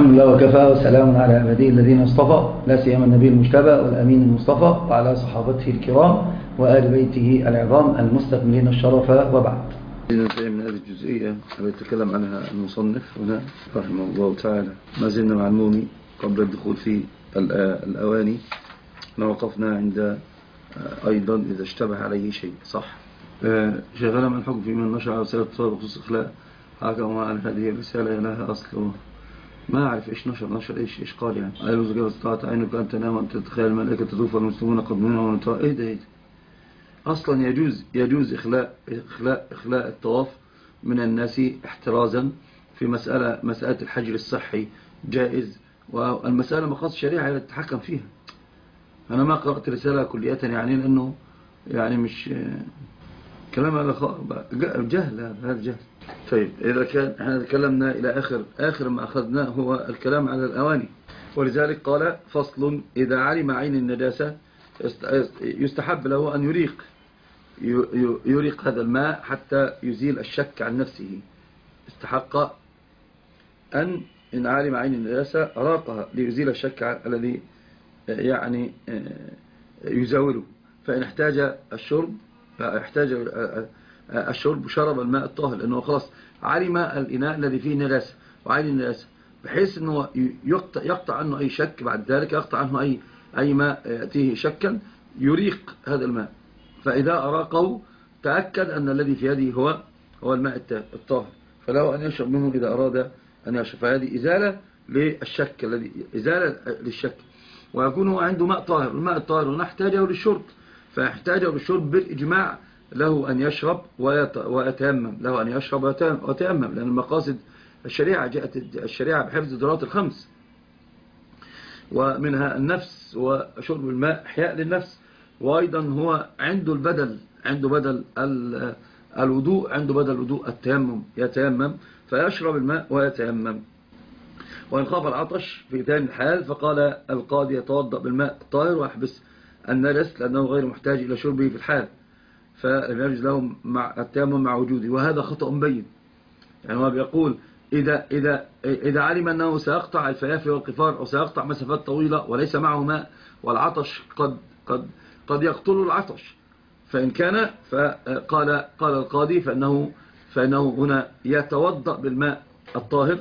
الحمد لله وكفى وسلام على عباده الذين اصطفى لا سيما النبي المجتبى والأمين المصطفى وعلى صحابته الكرام وآل بيته العظام المستكملين الشرف وبعد. من هذه الجزئية التي يتكلم عنها المصنف هنا رحمه الله تعالى. ما زلنا مع المومي قبل الدخول في الأواني. وقفنا عند أيضا إذا اشتبه عليه شيء صح. شغل من الحكم في من نشر على رسالة اتصال بخصوص إخلاء حكم على هذه الرسالة لها أصل. ما أعرف إيش نشر إيش قال يعني. أيضا زجاج استطاعت عينك أن تنام وأن تتخيل الملائكة تطوف والمسلمون قد منهم ونطاء. إيه ده أصلا يجوز إخلاء الطواف من الناس احترازا في مسألة الحجر الصحي جائز، والمسألة مقاصد الشريعة هي تتحكم فيها. أنا ما قرأت رسالة كلية يعني لأنه يعني مش كلام على جهل، هذا جهل. طيب إذا كان احنا تكلمنا إلى آخر ما أخذناه هو الكلام على الأواني، ولذلك قال فصل إذا علم عين النجاسة يستحب له أن يريق هذا الماء حتى يزيل الشك عن نفسه. استحق إن علم عين النجاسة راقها ليزيل الشك الذي يعني يزاوله. فإن احتاج الشرب شرب الماء الطاهر، لأنه خلاص علم الإناء الذي فيه نجاسة وعين النجاسة، بحيث أنه يقطع عنه أي شك. بعد ذلك يقطع عنه أي ماء يأتيه شكا، يريق هذا الماء. فإذا أراقه تأكد أن الذي في يده هو الماء الطاهر، فله أن يشرب منه إذا أراد أن يشرب. فهذه إزالة للشك، إزالة للشك، ويكون هو عنده ماء طاهر. الماء الطاهر نحتاجه للشرب، فيحتاجه للشرب بالإجماع له أن يشرب ويتيمم، له أن يشرب ويتيمم، لأن المقاصد الشريعة جاءت الشريعة بحفظ الضرورات الخمس، ومنها النفس وشرب الماء إحياء للنفس. وأيضا هو عنده بدل الوضوء، عنده بدل الوضوء التيمم، يتيمم فيشرب الماء ويتيمم. وإن خاف العطش في ثاني الحال فقال القاضي يتوضأ بالماء الطاهر ويحبس النجس لأنه غير محتاج إلى شربه في الحال، فلم يجوز له مع التيمم مع وجوده. وهذا خطأ بين، يعني هو بيقول إذا علم أنه سيقطع الفيافي والقفار أو سيقطع مسافات طويلة وليس معه ماء، والعطش قد يقتل العطش، فإن كان فقال القاضي فإنه هنا يتوضأ بالماء الطاهر،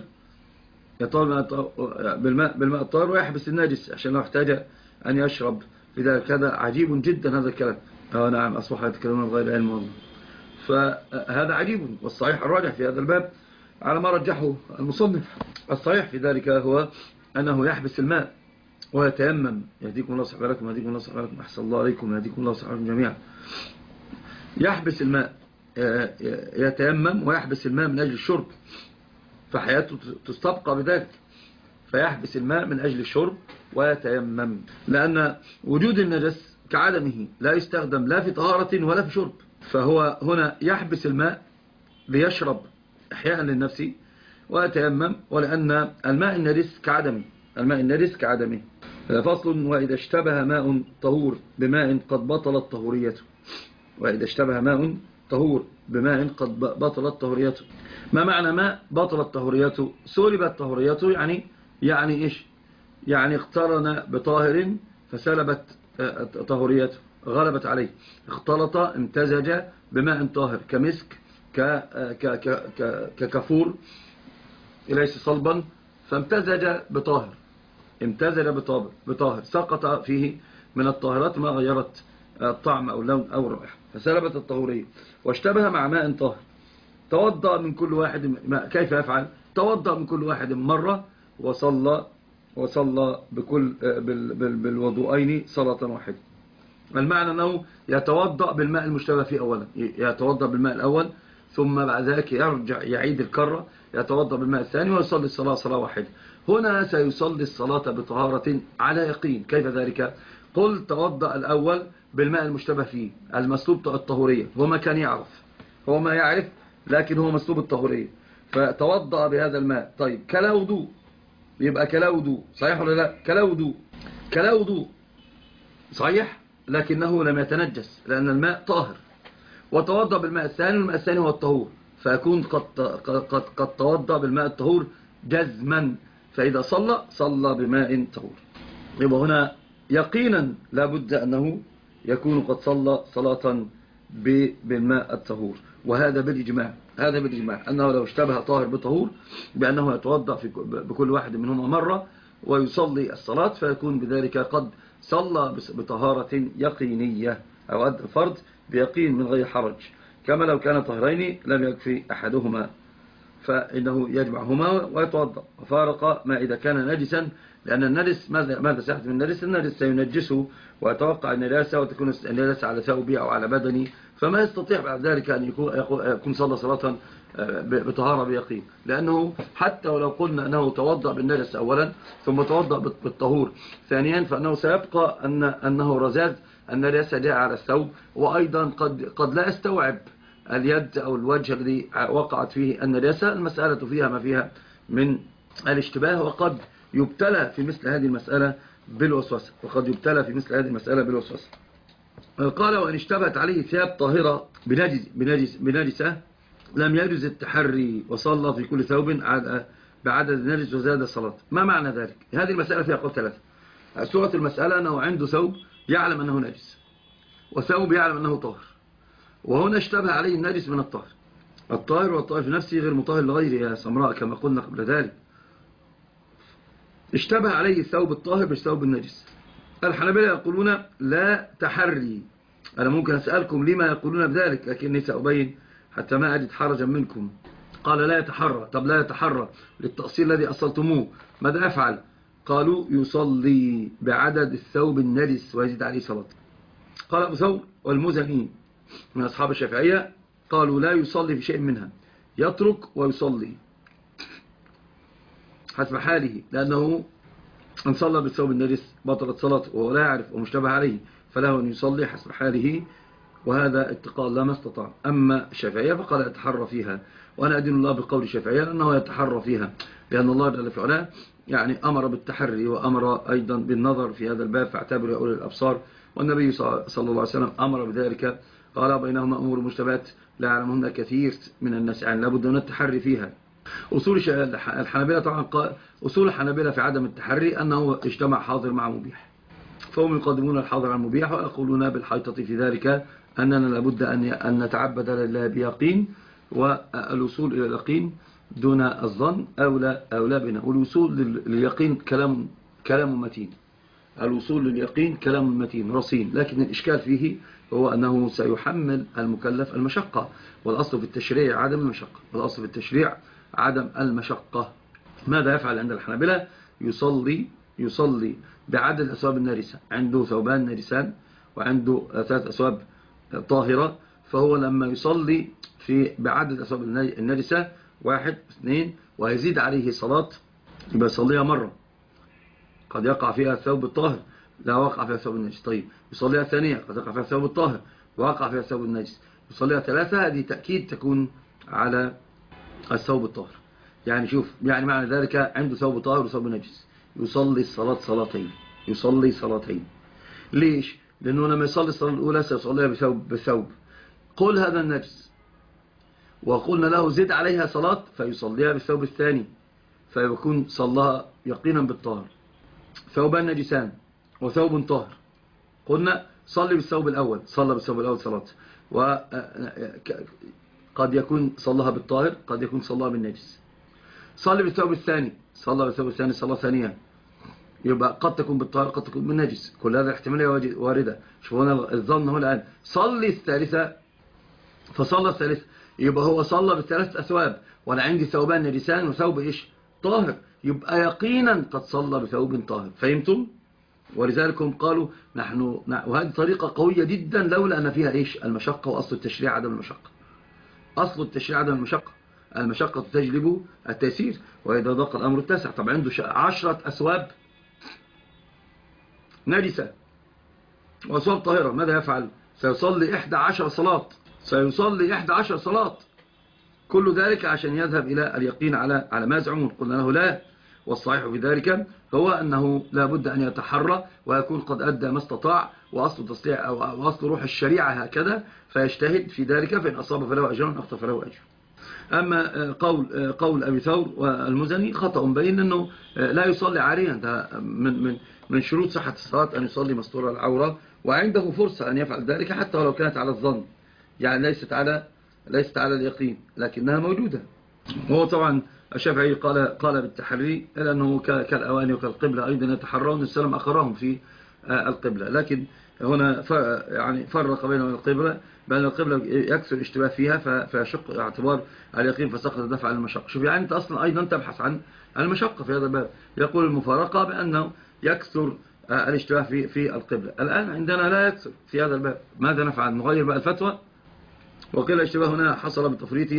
بالماء الطاهر ويحبس النجس عشان لو احتاج أن يشرب. لذلك هذا عجيب جدا هذا الكلام. نعم، أصبح يتكلمون بغير علم والله. فهذا عجيب، والصحيح الراجح في هذا الباب على ما رجحه المصنف، الصحيح في ذلك هو أنه يحبس الماء ويتيمم. يهديكم الله صحبه لكم، يهديكم الله صحبه لكم، أحسن الله عليكم، يهديكم الله صحبه لكم جميعا. يحبس الماء، يتيمم ويحبس الماء من أجل الشرب، فحياته تستبقى بذلك. فيحبس الماء من أجل الشرب ويتيمم، لأن وجود النجس كعدمه لا يستخدم لا في طهارة ولا في شرب. فهو هنا يحبس الماء ليشرب إحياء للنفس ويتيمم، ولأن الماء النجس كعدمه. فصل وإذا اشتبه ماء طهور بماء قد بطلت طهوريته. وإذا اشتبه ماء طهور بماء قد بطلت طهوريته. ما معنى ماء بطلت طهوريته؟ سلبت طهوريته، يعني إيش؟ يعني اقترن بطاهر فسلبت طهوريته، غلبت عليه، اختلط امتزج بماء طاهر كمسك ككفور ليس صلبا، فامتزج بطاهر سقط فيه من الطاهرات ما غيرت الطعم أو اللون أو الرائحة، فسلبت الطهورية. واشتبه مع ماء طاهر، توضأ من كل واحد. كيف يفعل؟ توضأ من كل واحد مرة وصلى بالوضوءين صلاة واحدة. المعنى أنه يتوضأ بالماء المشتبه فيه أولا، يتوضأ بالماء الأول، ثم بعد ذلك يرجع يعيد الكرة، يتوضأ بالماء الثاني ويصلي الصلاة صلاة واحدة. هنا سيصلي الصلاة بطهارة على يقين. كيف ذلك؟ قل توضأ الأول بالماء المشتبه فيه المسلوب الطهورية، هو ما كان يعرف، هو ما يعرف لكن هو مسلوب الطهورية، فتوضأ بهذا الماء. طيب كلا وضوء، يبقى كلا وضوء صحيح ولا لا؟ كلا وضوء صحيح، لكنه لم يتنجس لأن الماء طاهر. وتوضأ بالماء الثاني، والماء الثاني هو الطهور، فيكون قد توضأ بالماء الطهور جزما، فإذا صلى بماء طهور. يبقى هنا يقينا لابد أنه يكون قد صلى صلاة بالماء الطهور، وهذا بالإجماع. أنه لو اشتبه طاهر بطهور بأنه يتوضأ بكل واحد منهما مرة ويصلي الصلاة، فيكون بذلك قد صلى بطهارة يقينية، أو أدى الفرض بيقين من غير حرج. كما لو كان طهرين لم يكفي أحدهما، فإنه يجمعهما ويتوضأ. وفارق ما إذا كان نجسا، لأن النجس ماذا سيحدث من النجس؟ النجس سينجسه ويتوقع النجاسة وتكون النجاسة على ثوبه أو على بدنه، فما يستطيع بعد ذلك أن يكون صلى صلاة بطهارة بيقين. لأنه حتى ولو قلنا أنه توضأ بالنجس أولا ثم توضأ بالطهور ثانيا، فأنه سيبقى أنه رذاذ النجاسة جاء على الثوب، وأيضا قد لا يستوعب اليد أو الوجه الذي وقعت فيه النجاسة. المسألة فيها ما فيها من الاشتباه، وقد يبتلى في مثل هذه المسألة بالوسوسة. قال: وإن اشتبهت عليه ثياب طاهرة بنجسة لم يجوز التحري، وصلى في كل ثوب بعدد النجس وزاد الصلاة. ما معنى ذلك؟ هذه المسألة فيها قول ثلاثة. سورة المسألة أنه عنده ثوب يعلم أنه نجس، وثوب يعلم أنه طاهر، وهنا اشتبه عليه النجس من الطاهر. الطاهر والطاهر في نفسه غير مطاهر لغيره يا سمراء كما قلنا قبل ذلك. اشتبه عليه الثوب الطاهر بالثوب النجس. الحنابلة يقولون لا تحري. أنا ممكن أسألكم لما يقولون بذلك، لكني سأبين حتى ما أجد حرجا منكم. قال لا يتحرى. طب لا يتحرى للتأصيل الذي أصلتموه ماذا يفعل؟ قالوا يصلي بعدد الثوب النجس ويزيد عليه صلاة. قال أبو ثور والمزني من أصحاب الشافعية قالوا لا يصلي في شيء منها، يترك ويصلي حسب حاله، لأنه أن صلى بالثوب النجس بطلت صلاته وهو لا يعرف ومشتبه عليه، فله أن يصلي حسب حاله، وهذا اتقاء لا ما استطاع. أما الشافعية فقال يتحرى فيها، وأنا أدين الله بقول الشافعية لأنه يتحرى فيها، لأن الله جل في علاه يعني أمر بالتحري وأمر أيضا بالنظر في هذا الباب فاعتبروا يا أولي الأبصار، والنبي صلى الله عليه وسلم أمر بذلك، قال بينهما أمور مشتبهات لا يعلمهن كثير من الناس، يعني لابد من التحري فيها. أصول الحنابلة طبعا أصول الحنابلة في عدم التحري أنه اجتمع حاضر مع مبيح، فهم يقدمون الحاضر على المبيح، ويقولون بالحيطة في ذلك أننا لابد أن نتعبد لله بيقين، والوصول إلى اليقين دون الظن أولى بنا. والوصول لليقين كلام متين، الوصول لليقين كلام متين رصين، لكن الإشكال فيه هو أنه سيحمل المكلف المشقة، والأصل في التشريع عدم المشقة. ماذا يفعل عند الحنابلة؟ يصلي بعدد أثواب النارسة، عنده ثوبان نارسان وعنده 3 أثواب طاهرة، فهو لما يصلي بعدد أثواب النارسة 1 2 ويزيد عليه صلاة يبقى يصليها مرة، قد يقع فيها الثوب الطاهر لا وقع فيها الثوب النجس، طيب يصليها ثانية قد يقع فيها الثوب الطاهر وقع فيها الثوب النجس، يصليها 3، هذه تأكيد تكون على الثوب الطاهر. يعني شوف، يعني معنى ذلك عنده ثوب طاهر وثوب نجس، يصلي صلاتين. ليش؟ لأنه لما يصلي الصلاة الأولى سيصليها بثوب قل هذا النجس، وقلنا له زد عليها صلاة فيصليها بالثوب الثاني، فيكون صلاها يقينا بالطاهر. ثوبان نجسان وثوب طاهر، قلنا صلي بالثوب الأول، صلى بالثوب الأول صلاة، وقد يكون صلىها بالطاهر قد يكون صلىها بالنجس. صلي بالثوب الثاني، صلى بالثوب الثاني صلاة ثانية، يبقى قد تكون بالطاهر قد تكون بالنجس، كل هذا احتمالية واردة. شوفوا هنا الظن هو الآن صلي الثالثة فصلى الثالثة، يبقى هو صلى بالثلاث أثواب وأنا عندي ثوبان نجسان وثوب إيش طاهر، يبقى يقينا قد صلى بثوب طاهر. فهمتم؟ ولذلك هم قالوا نحن وهذه طريقة قوية جدا لولا أن فيها إيش المشقة، وأصل التشريع عدم المشقة، أصل التشريع عدم المشقة، المشقة تجلب التيسير، وإذا ضاق الأمر اتسع. طبعا عنده 10 أثواب نجسة وأثواب طاهرة، ماذا يفعل؟ سيصلي 11 صلاة، كل ذلك عشان يذهب إلى اليقين على ما يزعمون. قلنا له لا، والصحيح في ذلك هو أنه لا بد أن يتحرى ويكون قد أدى ما استطاع، وأصل تصليح أو أصل روح الشريعة هكذا، فيجتهد في ذلك، فإن أصاب فله أجر وإن أخطأ فله أجر. أما قول أبي ثور والمزني خطأ بين أنه لا يصلي عاريا. ده من شروط صحة الصلاة أن يصلي مستور العورة، وعنده فرصة أن يفعل ذلك حتى ولو كانت على الظن، يعني ليست على اليقين لكنها موجودة. وهو طبعا الشافعي قال بالتحري، لأنه كالأواني وكالقبلة أيضا يتحرون، السلام أخرهم في القبلة. لكن هنا يعني فرق بين القبلة، بأن القبلة يكثر الاشتباه فيها فيشق اعتبار اليقين فسقط دفع عن المشقة. شوف يعني أنت أصلا أيضا تبحث عن المشقة في هذا الباب. يقول المفارقة بأنه يكثر الاشتباه في القبلة. الآن عندنا لا يكثر في هذا الباب، ماذا نفعل؟ نغير بقى الفتوى؟ وقيل الاشتباه هنا حصل بتفريطه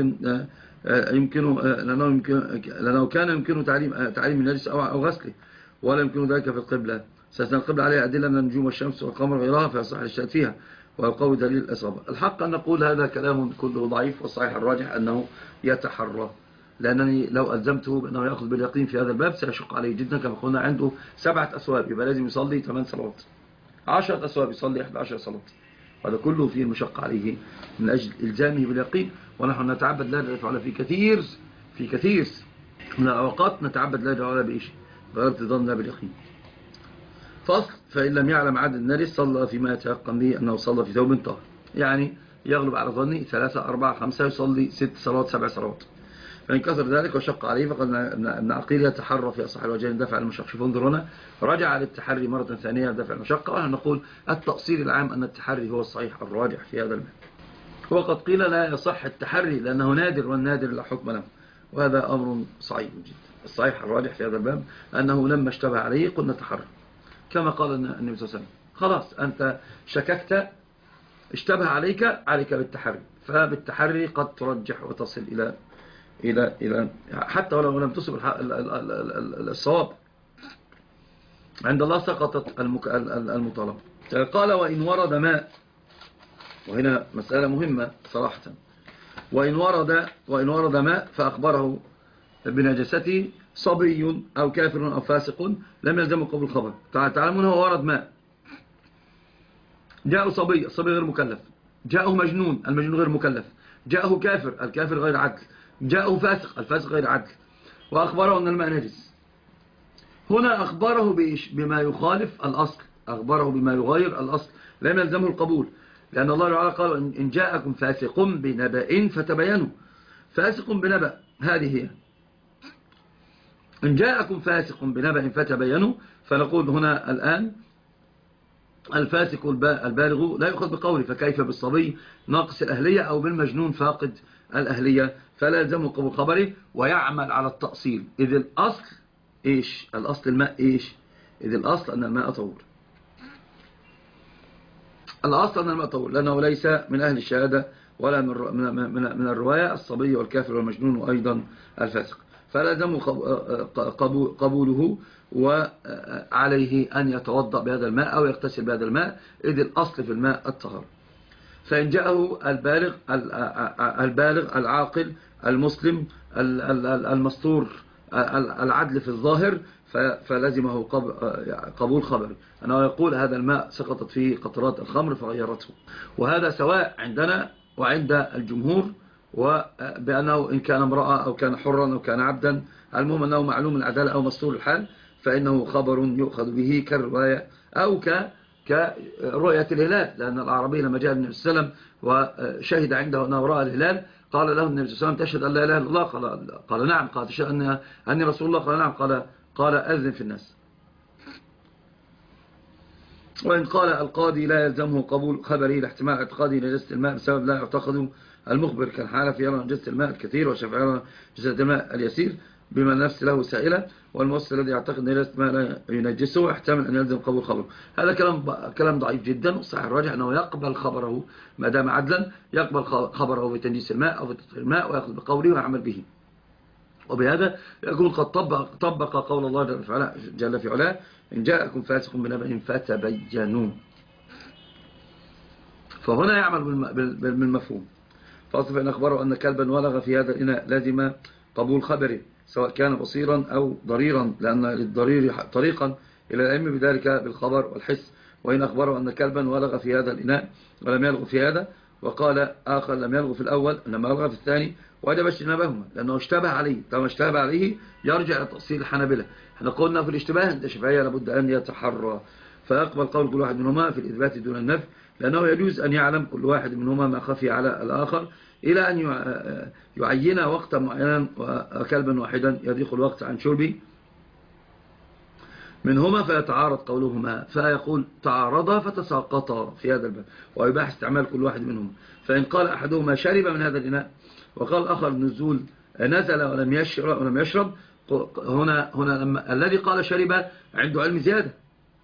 لأنه كان يمكن تعليم النجس أو غسله، ولا يمكن ذلك في القبلة. سيسن القبلة عليها أدلة من النجوم والشمس والقمر غيرها فيصح الاشتهاد فيها ويقوي دليل الإصابة. الحق أن نقول هذا كلام كله ضعيف، والصحيح الراجح أنه يتحرى، لأنني لو ألزمته بأنه يأخذ باليقين في هذا الباب سيشق عليه جدا. كما قلنا عنده 7 أثواب، يبقى لازم يصلي 8 صلوات، 10 أثواب يصلي 11 صلاة. هذا كله فيه المشقة عليه من أجل إلزامه باليقين. ونحن نتعبد لا جل وعلا في كثير من الأوقات نتعبد لا جل وعلا بإيش؟ غلبة ظننا باليقين. فصل: فإن لم يعلم عدد النجس صلى فيما يتيقن به أنه صلى في ثوب طاهر، يعني يغلب على ظني 3 4 5 يصلي 6 صلوات 7 صلوات. فإن كثر ذلك وشق عليه فقد ابن عقيل يتحرى في أصح الوجهين دفع المشقة. شوف انظر هنا، رجع للتحري مرة ثانية دفع المشقة. ونحن نقول التأصيل العام أن التحري هو الصحيح الراجح في هذا الباب. وقد قيل لا يصح التحري لأنه نادر، والنادر لا حكم له، وهذا أمر صعيب جدا. الصحيح الراجح في هذا الباب أنه لما اشتبه عليه قلنا تحرى، كما قال النبي صلى الله عليه وسلم: خلاص أنت شككت، اشتبه عليك بالتحري. فبالتحري قد ترجح وتصل إلى حتى ولو لم تصب الصواب عند الله سقطت المطالبة. قال: وإن ورد ماء، وهنا مسألة مهمة صراحة، وإن ورد ماء فأخبره بنجاسته صبي أو كافر أو فاسق لم يلزمه قبول الخبر. تعلمون هو ورد ماء، جاءه صبي غير مكلف، جاءه مجنون، المجنون غير مكلف، جاءه كافر، الكافر غير عدل، جاءه فاسق، الفاسق غير عدل، وأخبره أن الماء نجس. هنا أخبره بما يخالف الأصل، أخبره بما يغير الأصل، لم يلزمه القبول، لأن الله تعالى قال: إن جاءكم فاسق بنبأ فتبينوا. فاسق بنبأ هذه هي، إن جاءكم فاسق بنبأ فتبينوا. فنقول هنا الآن الفاسق البالغ لا يؤخذ بقوله، فكيف بالصبي ناقص الأهلية أو بالمجنون فاقد الأهلية؟ فلا يلزمه قبول خبره ويعمل على التأصيل. إذ الأصل إيش؟ الأصل الماء إيش؟ إذ الأصل أن الماء طهور، الأصل أن الماء طهور، لأنه ليس من أهل الشهادة ولا من الرواية الصبي والكافر والمجنون وأيضا الفاسق. فلا يلزمه قبوله، وعليه أن يتوضأ بهذا الماء أو يغتسل بهذا الماء، إذ الأصل في الماء الطهارة. فإن جاءه البالغ العاقل المسلم المستور العدل في الظاهر فلزمه قبول خبر أنه يقول: هذا الماء سقطت فيه قطرات الخمر فغيرته. وهذا سواء عندنا وعند الجمهور، وبأنه إن كان امرأة أو كان حرا أو كان عبدا، المهم أنه معلوم العدالة أو مستور الحال، فإنه خبر يؤخذ به كالرواية أو كرؤية الهلال. لأن الأعرابي لما جاء النبي صلى الله عليه وسلم وشهد عنده أنه رأى الهلال، قال له النبي صلى الله عليه وسلم: تشهد أن لا إله إلا الله؟ قال نعم. قال: تشهد أني رسول الله؟ قال نعم. قال أذن في الناس. وإن قال القاضي لا يلزمه قبول خبره لاحتمال اعتقاده نجاسة الماء بسبب لا يعتقد المخبر، كان حنفي يرى نجاسة الماء الكثير والشافعي يرى نجاسة الماء اليسير بما النفس له سائلة، والموصل الذي يعتقد نجاسة الماء لا ينجسه يحتمل أن يلزم قبول خبره. هذا كلام ضعيف جدا. والصحيح الراجح أنه يقبل خبره ما دام عدلا، يقبل خبره في تنجيس الماء أو في تطهير الماء ويأخذ بقوله ويعمل به. وبهذا يكون قد طبق قول الله جل في علاه: إن جاءكم فاسق بنبأ فتبينوا. فهنا يعمل بالمفهوم. فأصل فإن أخبره أن كلبا ولغ في هذا الإناء لازم قبول خبره سواء كان بصيرا أو ضريرا، لأن للضرير طريقا إلى العلم بذلك بالخبر والحس. وإن أخبره أن كلبا ولغ في هذا الإناء ولم يلغ في هذا، وقال آخر لم يلغ في الأول إنما يلغ في الثاني، وجب اجتنابهما لأنه اشتبه عليه. طالما اشتبه عليه يرجع إلى تأصيل الحنابلة. احنا قلنا في الاشتباه عند الشافعية لابد أن يتحرى، فيقبل قول كل واحد منهما في الإثبات دون النفي، لأنه يجوز أن يعلم كل واحد منهما ما خفي على الآخر إلى أن يعين وقتا معينا وكلبا واحدا يضيق الوقت عن شربه منهما فيتعارض قولهما، فيقول تعارضا فتساقطا في هذا الباب، ويباح استعمال كل واحد منهما. فإن قال أحدهما شرب من هذا الإناء وقال الآخر نزل ولم يشرب هنا لما الذي قال شرب عنده علم زيادة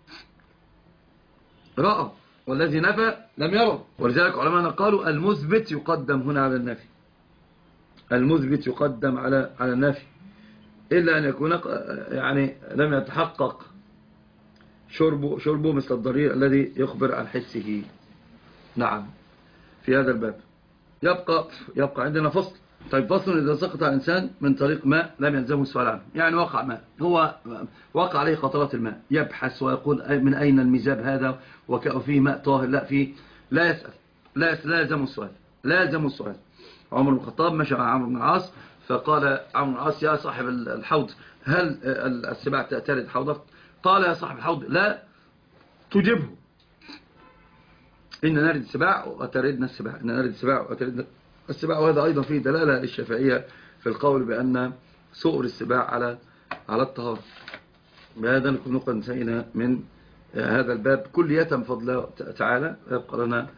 رأى، والذي نفى لم يرى. ولذلك علماءنا قالوا المثبت يقدم هنا على النفي، المثبت يقدم على النفي، إلا أن يكون يعني لم يتحقق شربه مثل الضرير الذي يخبر عن حسه. نعم في هذا الباب يبقى عندنا فصل. طيب فصل إذا سقط الإنسان من طريق ماء لم يلزمه السؤال عنه، يعني وقع ماء، هو وقع عليه قطرات الماء، يبحث ويقول من أين الميزاب هذا وفيه ماء طاهر، لا فيه، لا يسأل، لا يلزمه السؤال، لا يلزمه السؤال. عمر بن الخطاب مشى مع عمرو بن العاص فقال عمرو بن العاص يا صاحب الحوض هل السباع ترد حوضك؟ قال يا صاحب الحوض لا تجبه، إن نرد السباع وتردنا السباع، إن نرد السباع وتردنا السباع. وهذا أيضا فيه دلالة للشافعية في القول بأن سؤر السباع على الطهارة. بهذا نكون قد انتهينا من هذا الباب كلية بفضل الله تعالى. يبقى لنا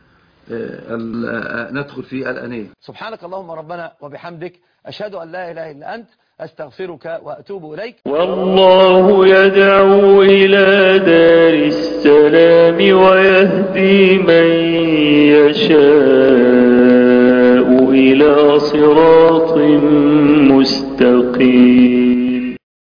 ندخل في الأنية. سبحانك اللهم ربنا وبحمدك، أشهد أن لا إله إلا أنت، أستغفرك وأتوب إليك. والله يدعو إلى دار السلام ويهدي من يشاء إلى صراط